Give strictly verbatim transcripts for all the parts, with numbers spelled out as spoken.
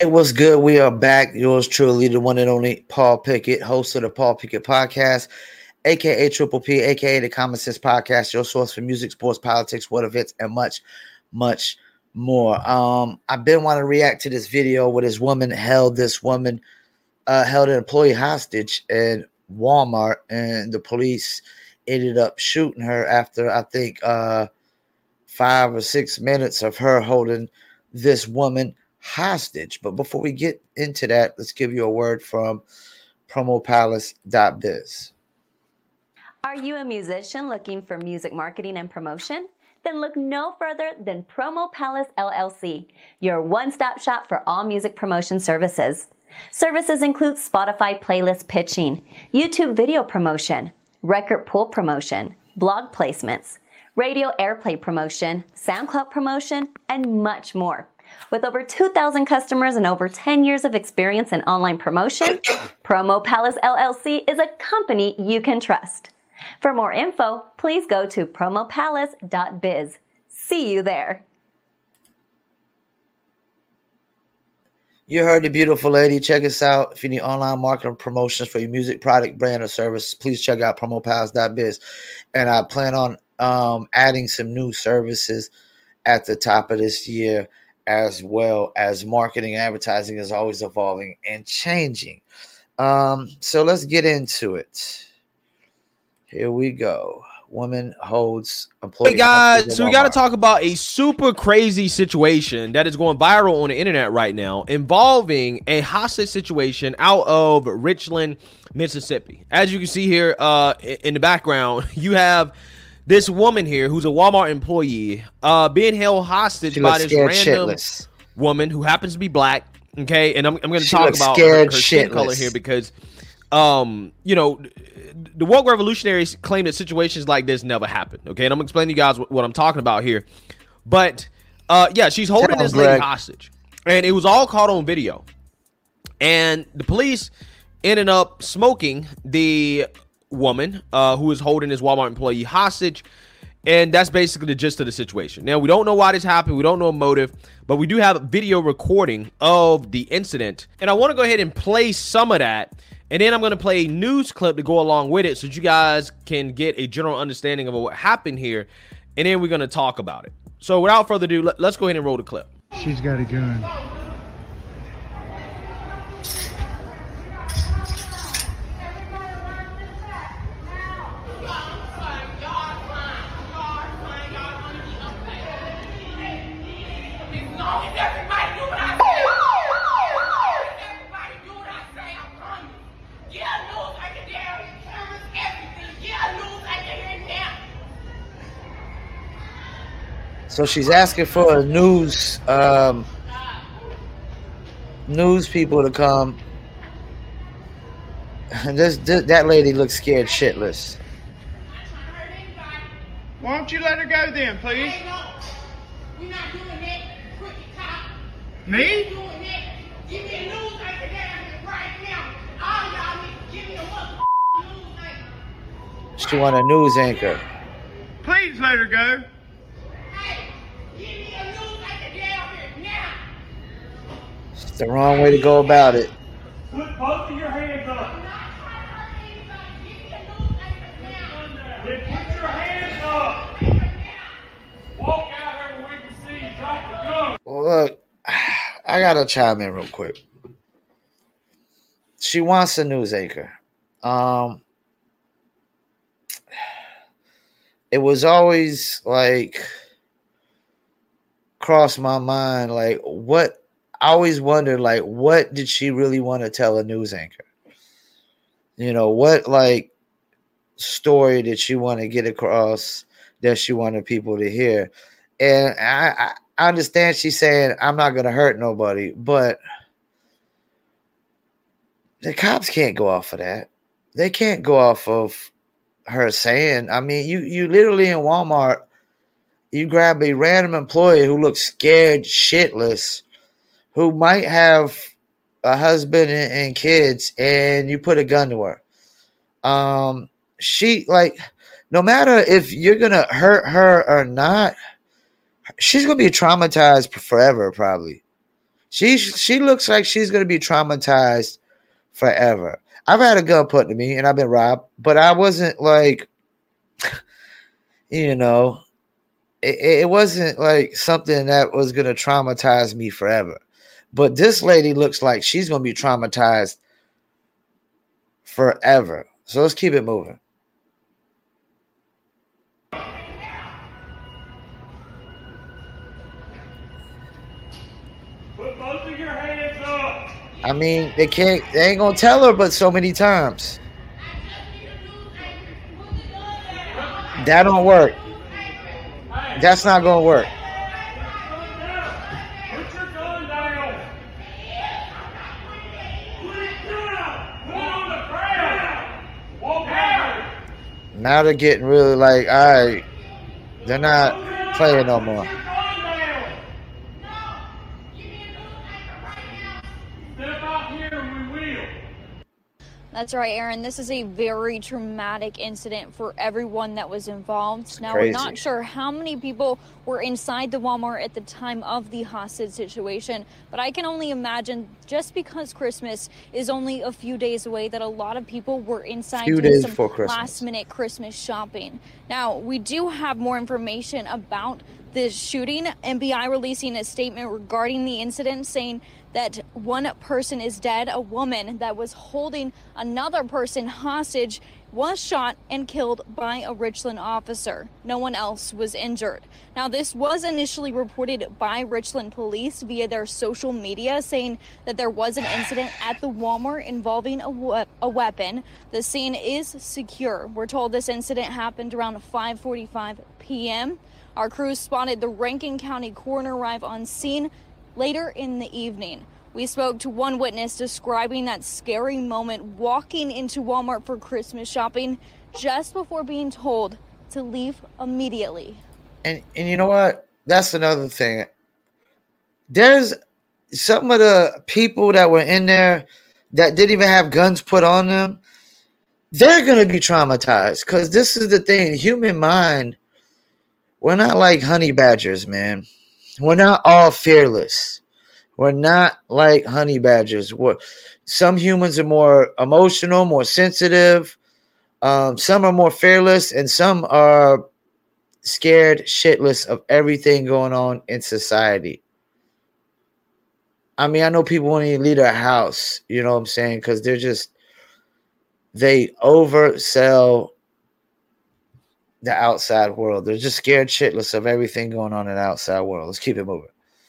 what's good? We are back. Yours truly, the one and only Paul Pickett, host of the Paul Pickett Podcast, aka Triple P, aka the Common Sense Podcast, your source for music, sports, politics, world events, and much, much more. Um, I've been wanting to react to this video where this woman held this woman, uh, held an employee hostage in Walmart, and the police ended up shooting her after I think uh, five or six minutes of her holding this woman hostage. But before we get into that, let's give you a word from promo palace dot biz. Are you a musician looking for music marketing and promotion? Then look no further than Promo Palace L L C, your one-stop shop for all music promotion services. Services include Spotify playlist pitching, YouTube video promotion, record pool promotion, blog placements, radio airplay promotion, SoundCloud promotion, and much more. With over two thousand customers and over ten years of experience in online promotion, Promo Palace L L C is a company you can trust. For more info, please go to promo palace dot biz. See you there. You heard the beautiful lady. Check us out. If you need online marketing promotions for your music, product, brand, or service, please check out promo palace dot biz. And I plan on um, adding some new services at the top of this year, as well as marketing and advertising is always evolving and changing. Um, so let's get into it. Here we go. Woman holds employee. Hey guys, so we got to talk about a super crazy situation that is going viral on the internet right now involving a hostage situation out of Richland, Mississippi. As you can see here uh, in the background, you have this woman here who's a Walmart employee uh, being held hostage she by this random shitless. woman who happens to be black. Okay, and I'm, I'm going to she talk about her, her skin shitless. color here because, um, you know, the woke revolutionaries claim that situations like this never happen. Okay, and I'm explaining to you guys what, what I'm talking about here. But uh, yeah, she's holding Tell this lady Greg. hostage, and it was all caught on video. And the police ended up smoking the woman uh, who is holding this Walmart employee hostage. And that's basically the gist of the situation. Now, we don't know why this happened. We don't know a motive, but we do have a video recording of the incident. And I want to go ahead and play some of that. And then I'm going to play a news clip to go along with it so that you guys can get a general understanding of what happened here. And then we're going to talk about it. So without further ado, let, let's go ahead and roll the clip. She's got a gun. So she's asking for news um, news people to come. And this, this that lady looks scared shitless. Why don't you let her go then, please? Hey, no. We're not doing that, crooked cop. Me? We're doing that. Give me a news anchor down here right now. All y'all need to give me a motherfucking news anchor. She want a news anchor. Please let her go. Hey, give me a news anchor down here now. It's the wrong way to go about it. Put both of your hands up. I'm not trying to hurt anybody. Give me a news anchor now. Then put your hands up. Anchor now. Walk out here where we can see you. Drop the gun. Well, look, I gotta chime in real quick. She wants a news anchor. Um, it was always like crossed my mind, like what. I always wondered, like, what did she really want to tell a news anchor? You know, what like story did she want to get across that she wanted people to hear? And I, I understand she's saying, I'm not going to hurt nobody, but the cops can't go off of that. They can't go off of her saying, I mean, you, you literally in Walmart, you grab a random employee who looks scared shitless, who might have a husband and, and kids, and you put a gun to her. Um, she, like, no matter if you're going to hurt her or not, she's going to be traumatized forever, probably. She she looks like she's gonna be traumatized forever. I've had a gun put to me and I've been robbed, but I wasn't like, you know, it, it wasn't like something that was gonna traumatize me forever. But this lady looks like she's gonna be traumatized forever. So let's keep it moving. Put both of your hands up. I mean, they can't, they ain't gonna tell her but so many times. That don't work. That's not gonna work. Put your gun down. Put it down. Put it on the ground. Walk out. Now they're getting really like, all right, they're not playing no more. Put your gun down. Step out here and we will. That's right, Aaron. This is a very traumatic incident for everyone that was involved. Now, crazy. we're not sure how many people were inside the Walmart at the time of the hostage situation, but I can only imagine, just because Christmas is only a few days away, that a lot of people were inside Few doing days some before Christmas. last-minute Christmas shopping. Now, we do have more information about this shooting. N B I releasing a statement regarding the incident, saying that one person is dead. A woman that was holding another person hostage was shot and killed by a Richland officer. No one else was injured. Now, this was initially reported by Richland police via their social media, saying that there was an incident at the Walmart involving a, we- a weapon. The scene is secure. We're told this incident happened around five forty-five p.m. Our crew spotted the Rankin County coroner arrive on scene later in the evening. We spoke to one witness describing that scary moment walking into Walmart for Christmas shopping just before being told to leave immediately. And and you know what? That's another thing. There's some of the people that were in there that didn't even have guns put on them. They're gonna be traumatized because this is the thing. Human mind. We're not like honey badgers, man. We're not all fearless. We're not like honey badgers. We're, some humans are more emotional, more sensitive. Um, some are more fearless, and some are scared shitless of everything going on in society. I mean, I know people won't even leave their house, you know what I'm saying? Because they're just, they oversell the outside world. They're just scared shitless of everything going on in the outside world. Let's keep it moving.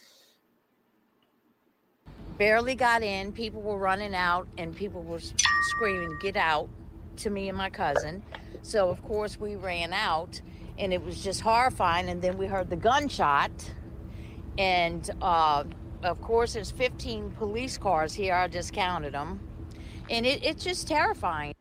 Barely got in. People were running out and people were screaming, "Get out," to me and my cousin. So, of course, we ran out and it was just horrifying. And then we heard the gunshot. And, uh, of course, there's fifteen police cars here. I just counted them. And it, it's just terrifying.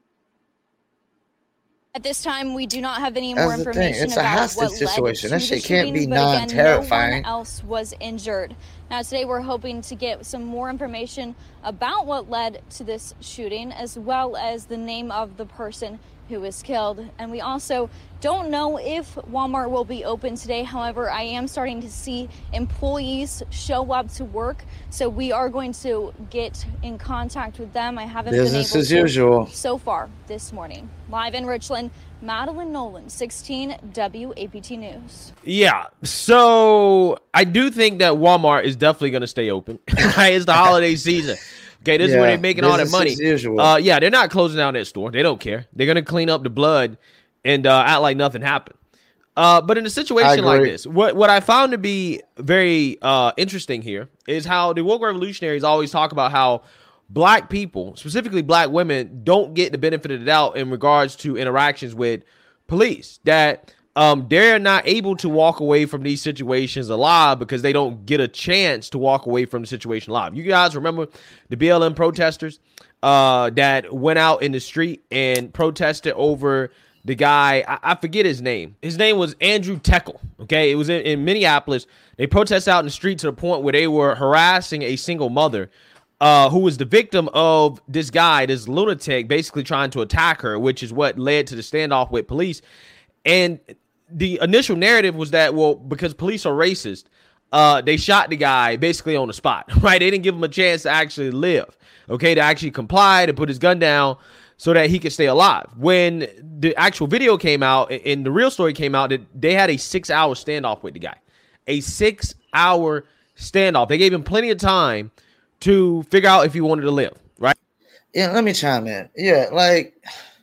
At this time, we do not have any That's more the thing. information It's a about hostage what led situation. to That the shit can't be shooting, but again, non-terrifying. no one else was injured. Now, today we're hoping to get some more information about what led to this shooting, as well as the name of the person who was killed. And we also don't know if Walmart will be open today. However, I am starting to see employees show up to work, so we are going to get in contact with them. I haven't Business been able as to usual. so far this morning. Live in Richland, Madeline Nolan, sixteen W A P T News. Yeah, so I do think that Walmart is definitely going to stay open. It's the holiday season. Okay, this is Yeah, where they're making all that business money. as usual. Uh, yeah, they're not closing down that store. They don't care. They're going to clean up the blood and uh, act like nothing happened. Uh, but in a situation like agree. this, what, what I found to be very uh, interesting here is how the woke revolutionaries always talk about how black people, specifically black women, don't get the benefit of the doubt in regards to interactions with police. That um, they're not able to walk away from these situations alive because they don't get a chance to walk away from the situation alive. You guys remember the B L M protesters uh, that went out in the street and protested over the guy, I, I forget his name. His name was Andrew Teckle. Okay, it was in, in Minneapolis. They protested out in the street to the point where they were harassing a single mother uh, who was the victim of this guy, this lunatic, basically trying to attack her, which is what led to the standoff with police. And the initial narrative was that, well, because police are racist, uh, they shot the guy basically on the spot, right? They didn't give him a chance to actually live, okay, to actually comply, to put his gun down so that he could stay alive. When the actual video came out and the real story came out, that they had a six-hour standoff with the guy. A six-hour standoff. They gave him plenty of time to figure out if he wanted to live, right? Yeah, let me chime in. Yeah, like,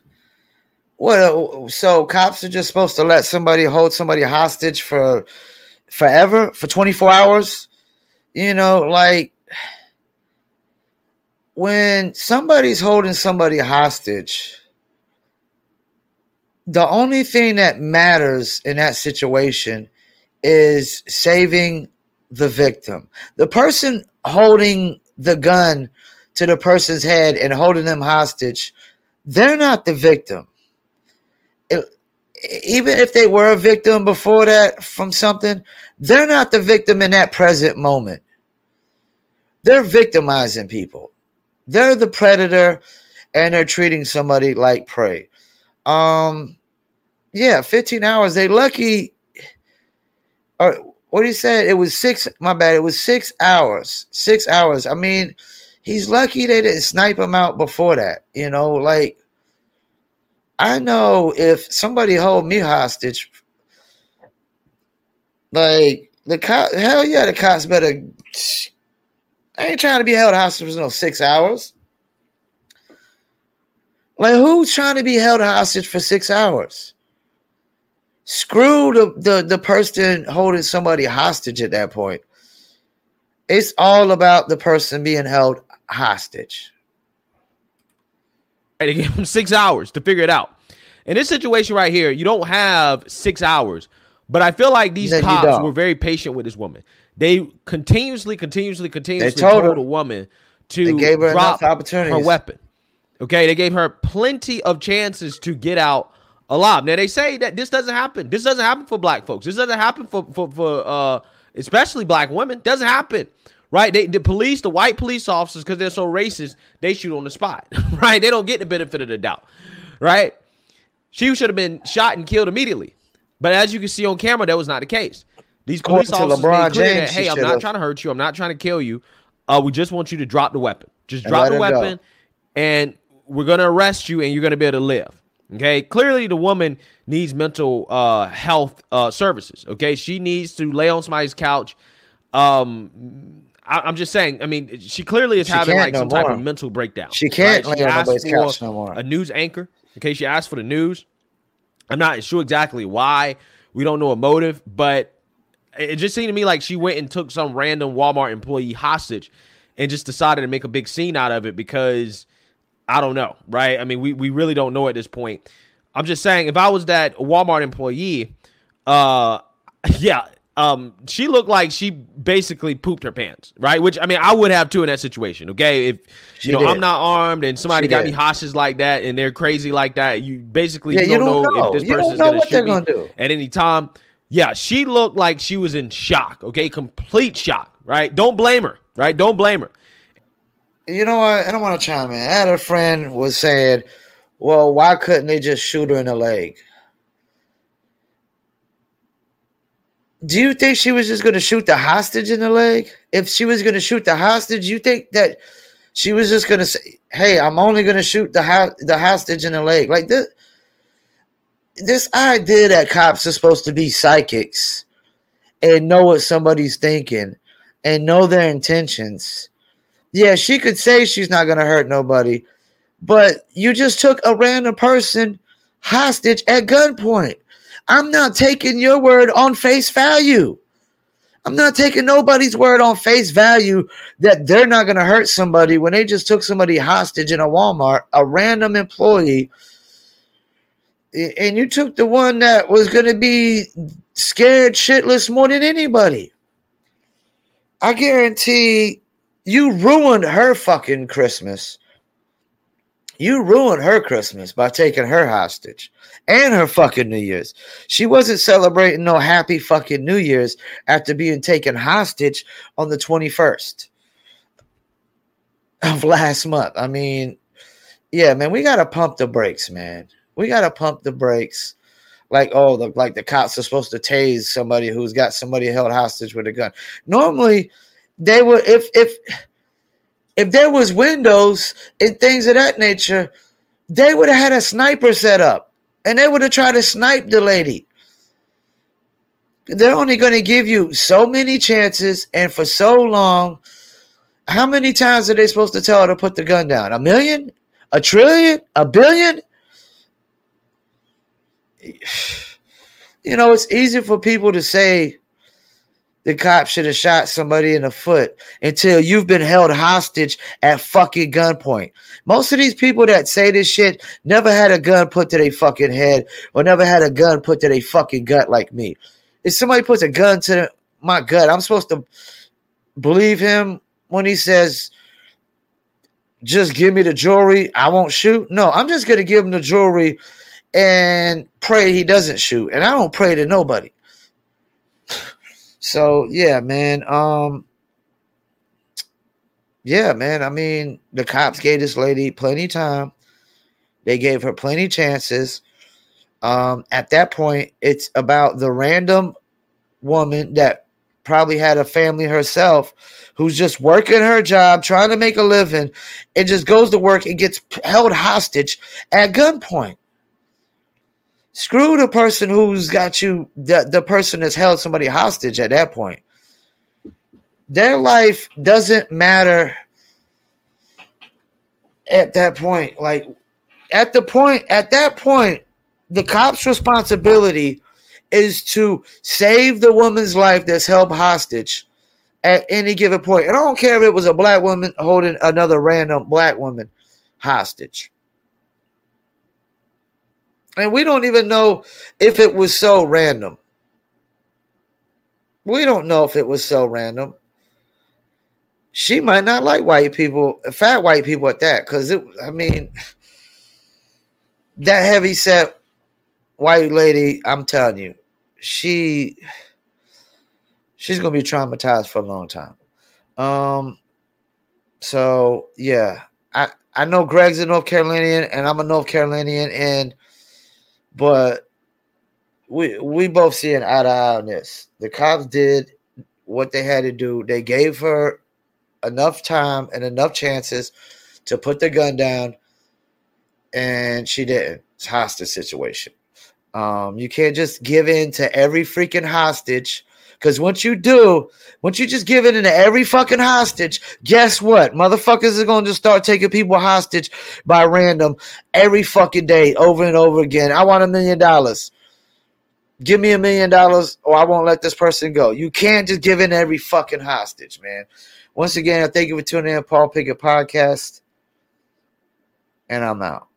what? So cops are just supposed to let somebody hold somebody hostage for forever, for twenty-four hours? You know, like, when somebody's holding somebody hostage, the only thing that matters in that situation is saving the victim. The person holding the gun to the person's head and holding them hostage, they're not the victim. It, even if they were a victim before that from something, they're not the victim in that present moment. They're victimizing people. They're the predator, and they're treating somebody like prey. Um, yeah, fifteen hours. They lucky. Or what he said, it was six. My bad. It was six hours. Six hours. I mean, he's lucky they didn't snipe him out before that. You know, like, I know if somebody hold me hostage, like the cop, hell yeah, the cops better. I ain't trying to be held hostage for no six hours. Like, who's trying to be held hostage for six hours? Screw the, the, the person holding somebody hostage at that point. It's all about the person being held hostage. They gave him six hours to figure it out. In this situation right here, you don't have six hours, but I feel like these No, you cops don't. were very patient with this woman. They continuously, continuously, continuously told told, her. the woman They to gave her drop enough opportunities. her weapon. Okay, they gave her plenty of chances to get out alive. Now they say that this doesn't happen. This doesn't happen for black folks. This doesn't happen for for, for uh, especially black women. Doesn't happen, right? They, the police, the white police officers, because they're so racist, they shoot on the spot, right? They don't get the benefit of the doubt, right? She should have been shot and killed immediately, but as you can see on camera, that was not the case. These police According to officers LeBron made clear James, that, she hey, I'm should've- not trying to hurt you. I'm not trying to kill you. Uh, we just want you to drop the weapon. Just And drop let the her go. weapon, and we're going to arrest you, and you're going to be able to live. Okay? Clearly, the woman needs mental uh, health uh, services. Okay? She needs to lay on somebody's couch. Um, I, I'm just saying, I mean, she clearly is She having can't like no some type more. of mental breakdown. She can't right? lay on asked nobody's for couch no more. A news anchor. Okay? She asked for the news. I'm not sure exactly why. We don't know a motive, but it just seemed to me like she went and took some random Walmart employee hostage and just decided to make a big scene out of it because I don't know, right? I mean, we, we really don't know at this point. I'm just saying, if I was that Walmart employee, uh, yeah, um, she looked like she basically pooped her pants, right? Which, I mean, I would have too in that situation, okay? If, She you know, did. I'm not armed and somebody She got did. me hostage like that and they're crazy like that, you basically Yeah, you you don't, don't know, know. if this You don't person's know going to what they're shoot me gonna do. at any time. Yeah, she looked like she was in shock, okay? Complete shock, right? Don't blame her, right? Don't blame her. You know what? I don't want to chime in. I had a friend was saying, well, why couldn't they just shoot her in the leg? Do you think she was just going to shoot the hostage in the leg? If she was going to shoot the hostage, you think that she was just going to say, hey, I'm only going to shoot the ho- the hostage in the leg? Like this, this idea that cops are supposed to be psychics and know what somebody's thinking and know their intentions. Yeah, she could say she's not going to hurt nobody, but you just took a random person hostage at gunpoint. I'm not taking your word on face value. I'm not taking nobody's word on face value that they're not going to hurt somebody when they just took somebody hostage in a Walmart, a random employee, and you took the one that was going to be scared shitless more than anybody. I guarantee you ruined her fucking Christmas. You ruined her Christmas by taking her hostage and her fucking New Year's. She wasn't celebrating no happy fucking New Year's after being taken hostage on the twenty-first of last month. I mean, yeah, man, we got to pump the brakes, man. We got to pump the brakes. like, oh, the, like the cops are supposed to tase somebody who's got somebody held hostage with a gun. Normally, they would, if if if there was windows and things of that nature, they would have had a sniper set up, and they would have tried to snipe the lady. They're only going to give you so many chances and for so long. How many times are they supposed to tell her to put the gun down? A million? A trillion? A billion? You know, it's easy for people to say the cop should have shot somebody in the foot until you've been held hostage at fucking gunpoint. Most of these people that say this shit never had a gun put to their fucking head or never had a gun put to their fucking gut like me. If somebody puts a gun to my gut, I'm supposed to believe him when he says, just give me the jewelry, I won't shoot? No, I'm just going to give him the jewelry and pray he doesn't shoot. And I don't pray to nobody. So, yeah, man. Um, yeah, man. I mean, the cops gave this lady plenty of time. They gave her plenty of chances. Um, at that point, it's about the random woman that probably had a family herself who's just working her job, trying to make a living, and just goes to work and gets held hostage at gunpoint. Screw the person who's got you, the, the person that's held somebody hostage at that point. Their life doesn't matter at that point. Like, at the point, at that point, the cop's responsibility is to save the woman's life that's held hostage at any given point. And I don't care if it was a black woman holding another random black woman hostage. And we don't even know if it was so random. We don't know if it was so random. She might not like white people, fat white people at that, because, it. I mean, that heavy-set white lady, I'm telling you, she she's gonna be traumatized for a long time. Um, so yeah, I I know Greg's a North Carolinian and I'm a North Carolinian, and but we we both see an eye to eye on this. The cops did what they had to do. They gave her enough time and enough chances to put the gun down, and she didn't. It's a hostage situation. Um, you can't just give in to every freaking hostage, because once you do, once you just give in to every fucking hostage, guess what? Motherfuckers are going to just start taking people hostage by random every fucking day over and over again. I want a million dollars. Give me a million dollars or I won't let this person go. You can't just give in to every fucking hostage, man. Once again, I thank you for tuning in to Paul Pickett Podcast, and I'm out.